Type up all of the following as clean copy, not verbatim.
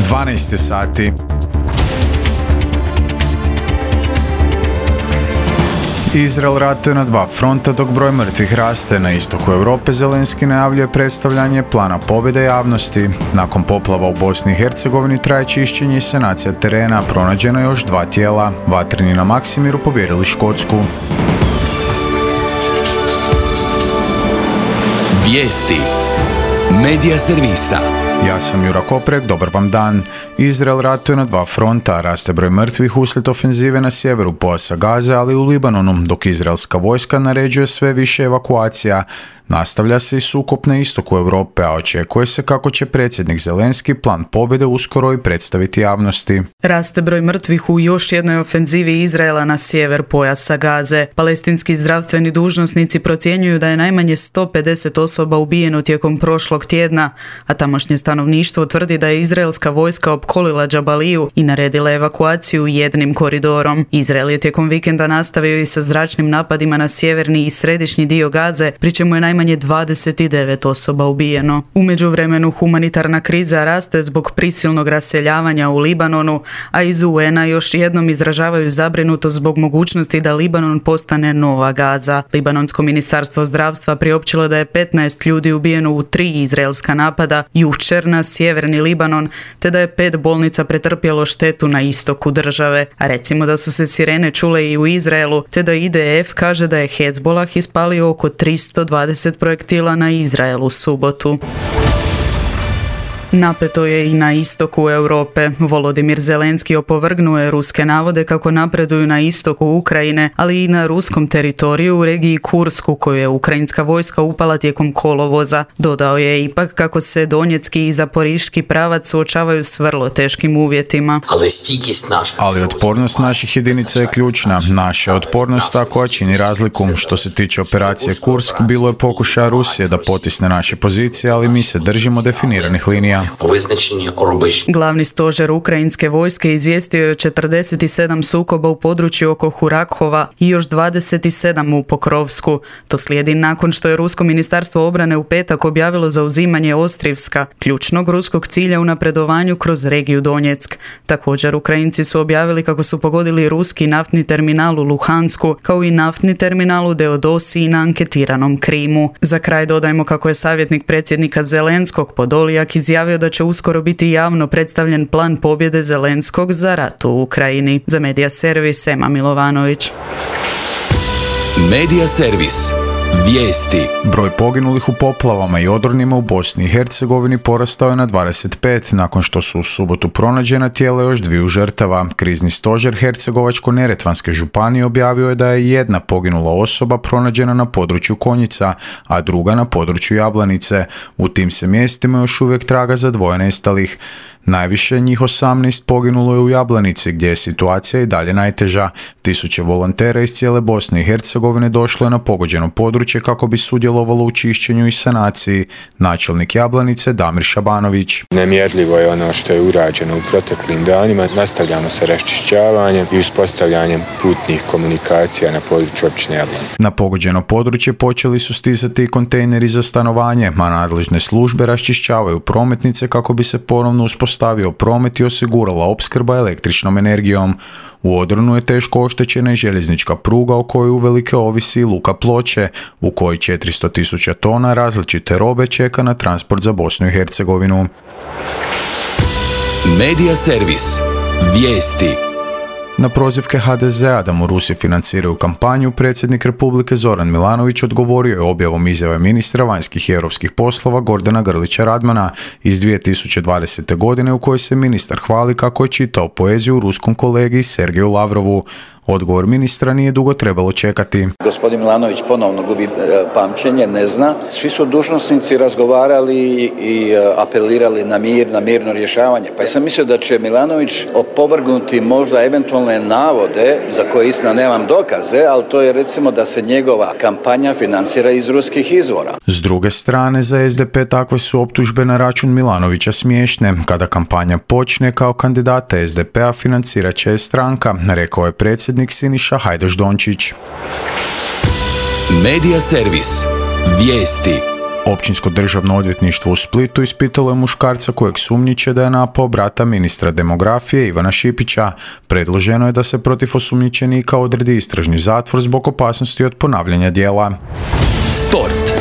12 sati. Izrael ratuje na dva fronta dok broj mrtvih raste. Na istoku Europe Zelenski najavljuje predstavljanje plana pobjede javnosti. Nakon poplava u Bosni i Hercegovini traje čišćenje i sanacija terena. Pronađeno još 2 tijela. Vatreni na Maksimiru pobijedili Škotsku. Vijesti Medija servisa. Ja sam Jura Koprek, dobar vam dan. Izrael ratuje na dva fronta, raste broj mrtvih uslijed ofenzive na sjeveru pojasa Gaze, ali i u Libanonu, dok izraelska vojska naređuje sve više evakuacija. Nastavlja se i sukob na istoku Europe, a očekuje se kako će predsjednik Zelenski plan pobjede uskoro i predstaviti javnosti. Raste broj mrtvih u još jednoj ofenzivi Izraela na sjever pojasa Gaze. Palestinski zdravstveni dužnosnici procjenjuju da je najmanje 150 osoba ubijeno tijekom prošlog tjedna, a tamošnje stanovništvo tvrdi da je izraelska vojska opkolila Džabaliju i naredila evakuaciju jednim koridorom. Izrael je tijekom vikenda nastavio i sa zračnim napadima na sjeverni i središnji dio Gaze, pri čemu je najmanje 29 osoba ubijeno. U međuvremenu humanitarna kriza raste zbog prisilnog raseljavanja u Libanonu, a iz UN-a još jednom izražavaju zabrinutost zbog mogućnosti da Libanon postane nova Gaza. Libanonsko ministarstvo zdravstva priopćilo da je 15 ljudi ubijeno u 3 izraelska napada jučer na sjeverni Libanon, te da je 5 bolnica pretrpjelo štetu na istoku države. A recimo da su se sirene čule i u Izraelu, te da IDF kaže da je Hezbollah ispalio oko 320 projektila na Izrael u subotu. Napeto je i na istoku Europe. Volodimir Zelenski opovrgnuo je ruske navode kako napreduju na istoku Ukrajine, ali i na ruskom teritoriju u regiji Kursku, koju je ukrajinska vojska upala tijekom kolovoza. Dodao je ipak kako se donjecki i zaporiški pravac suočavaju s vrlo teškim uvjetima. Ali otpornost naših jedinica je ključna. Naša otpornost koja čini razliku. Što se tiče operacije Kursk, bilo je pokušaja Rusije da potisne naše pozicije, ali mi se držimo definiranih linija. Glavni stožer ukrajinske vojske izvijestio je 47 sukoba u području oko Hurakhova i još 27 u Pokrovsku. To slijedi nakon što je Rusko ministarstvo obrane u petak objavilo zauzimanje Ostrivska, ključnog ruskog cilja u napredovanju kroz regiju Donjeck. Također Ukrajinci su objavili kako su pogodili ruski naftni terminal u Luhansku, kao i naftni terminal u Deodosiji na anketiranom Krimu. Za kraj dodajmo kako je savjetnik predsjednika Zelenskog Podolijak izjavio da će uskoro biti javno predstavljen plan pobjede Zelenskog za rat u Ukrajini. Za Medija servis Ema Milovanović. Medija servis. Vijesti. Broj poginulih u poplavama i odronima u Bosni i Hercegovini porastao je na 25 nakon što su u subotu pronađena tijela još 2 žrtava. Krizni stožer Hercegovačko-neretvanske županije objavio je da je jedna poginula osoba pronađena na području Konjica, a druga na području Jablanice. U tim se mjestima još uvijek traga za 2 nestalih. Najviše njih 18 poginulo je u Jablanici, gdje je situacija i dalje najteža. Tisuće volontera iz cijele Bosne i Hercegovine došlo je na pogođeno područje kako bi sudjelovalo u čišćenju i sanaciji. Načelnik Jablanice Damir Šabanović. Nemjerljivo je ono što je urađeno u proteklim danima. Nastavljamo sa raščišćavanjem i uspostavljanjem putnih komunikacija na području općine Jablanica. Na pogođeno područje počeli su stizati i kontejneri za stanovanje, a nadležne službe raščišćavaju prometnice kako bi se ponovno uspostavio promet i osigurala opskrba električnom energijom. U odronu je teško oštećena i željeznička pruga o kojoj uvelike ovisi luka Ploče, u kojoj 400.000 tona različite robe čeka na transport za Bosnu i Hercegovinu. Medija servis. Vijesti. Na prozivke HDZ-a da mu Rusi financiraju kampanju, predsjednik Republike Zoran Milanović odgovorio je objavom izjave ministra vanjskih i europskih poslova Gordana Grlića Radmana iz 2020. godine u kojoj se ministar hvali kako je čitao poeziju ruskom kolegi Sergeju Lavrovu. Odgovor ministra nije dugo trebalo čekati. Gospodin Milanović ponovno gubi pamćenje, ne zna. Svi su dužnosnici razgovarali i apelirali na mir, na mirno rješavanje. Pa sam mislio da će Milanović opovrgnuti možda eventualne navode za koje istina nemam dokaze, ali to je recimo da se njegova kampanja financira iz ruskih izvora. S druge strane, za SDP takve su optužbe na račun Milanovića smiješne. Kada kampanja počne, kao kandidata SDP-a financirat će je stranka, rekao je predsjednik Siniša Hajdaš Dončić. Medija servis. Vijesti. Općinsko državno odvjetništvo u Splitu ispitalo je muškarca kojeg sumnjiče da je napao brata ministra demografije Ivana Šipića. Predloženo je da se protiv osumnjičenika odredi istražni zatvor zbog opasnosti od ponavljanja djela. Sport.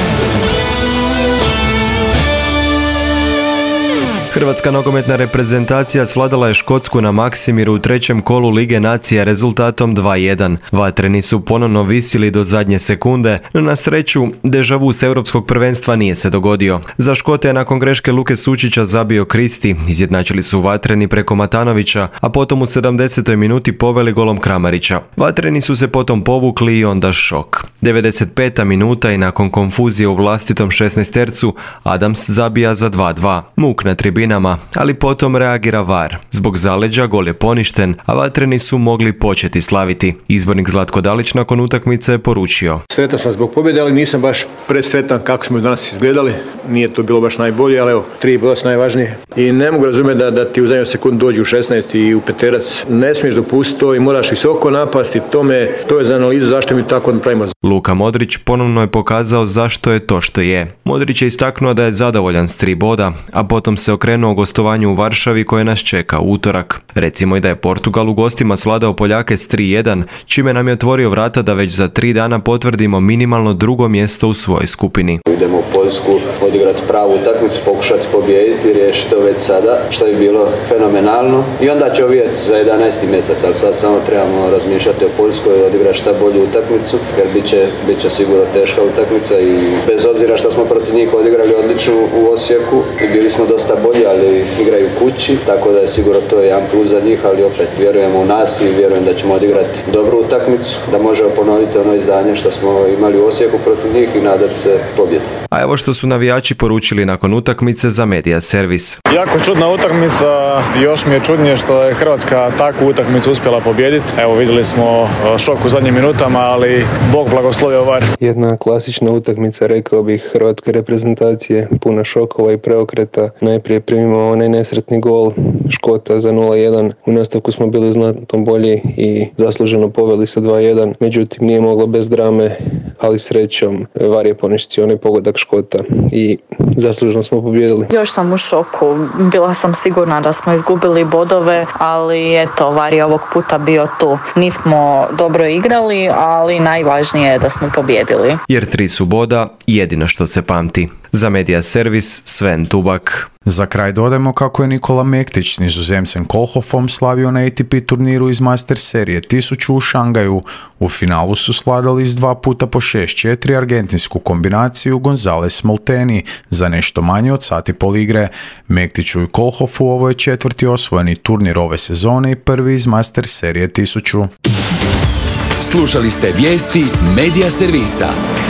Hrvatska nogometna reprezentacija svladala je Škotsku na Maksimiru u trećem kolu Lige nacija rezultatom 2:1. Vatreni su ponovno visili do zadnje sekunde, no na sreću deja vu s europskog prvenstva nije se dogodio. Za Škote je nakon greške Luke Sučića zabio Kristi, izjednačili su Vatreni preko Matanovića, a potom u 70. minuti poveli golom Kramarića. Vatreni su se potom povukli i onda šok. 95. minuta i nakon konfuzije u vlastitom 16-tercu Adams zabija za 2:2. Muk na tribinama, ali potom reagira VAR. Zbog zaleđa gol je poništen, a Vatreni su mogli početi slaviti. Izbornik Zlatko Dalić nakon utakmice je poručio: Sretan sam zbog pobjede, ali nisam baš presretan kako smo danas izgledali. Nije to bilo baš najbolje, ali evo, 3 boda su najvažnije. I ne mogu razumjeti da ti u zadnjoj sekundu dođu u 16 i u peterac. Ne smiješ dopustiti to i moraš visoko napasti. To je za analizu zašto mi tako napravimo. Luka Modrić ponovno je pokazao zašto je to što je. Modrić je istaknuo da je zadovoljan s 3 boda, a potom se okrenuo gostovanju u Varšavi koje nas čeka u utorak. Recimo i da je Portugal u gostima svladao Poljake s 3:1, čime nam je otvorio vrata da već za 3 dana potvrdimo minimalno 2. mjesto u svojoj skupini. Idemo u Poljsku odigrati pravu utakmicu, pokušati pobijediti, riješiti to već sada, što je bilo fenomenalno. I onda će vidjeti za 11. mjesec, ali sad samo trebamo razmišljati o Poljskoj i odigrati šta bolju utakmicu, jer bit će sigurno teška utakmica i bez obzira što smo protiv njih odigrali odlično u Osijeku i bili smo dosta bolji, ali igraju kući, tako da je sigurno to jedan plus za njih, ali opet vjerujemo u nas i vjerujem da ćemo odigrati dobru utakmicu, da možemo ponoviti ono izdanje što smo imali u Osijeku protiv njih i nadati se pobjedi. A evo što su navijači poručili nakon utakmice za Media Servis. Jako čudna utakmica, još mi je čudnije što je Hrvatska takvu utakmicu uspjela pobijediti. Evo vidjeli smo šok u zadnjim minutama, ali Bog blagoslovio VAR. Jedna klasična utakmica, rekao bih, hrvatske reprezentacije, puna šokova i preokreta. Najprije primimo onaj nesretni gol Škota za 0:1. U nastavku smo bili znatno bolji i zasluženo poveli sa 2:1. Međutim, nije moglo bez drame, ali srećom VAR je poništio onaj pogodak Škota i zasluženo smo pobijedili. Još sam u šoku. Bila sam sigurna da smo izgubili bodove, ali eto, VAR je ovog puta bio tu. Nismo dobro igrali, ali najvažnije je da smo pobijedili. Jer 3 su boda jedino što se pamti. Za Media Servis Sven Tubak. Za kraj dodajmo kako je Nikola Mektić s Nizozemcem Kohlhofom slavio na ATP turniru iz Master serije 1000 u Šangaju. U finalu su sladali s 2 puta po 6-4 argentinsku kombinaciju Gonzales Molteni za nešto manje od sat i pol igre. Mektiću i Kohlhofu ovo je 4. osvojeni turnir ove sezone i prvi iz Master serije 1000. Slušali ste vijesti Media Servisa.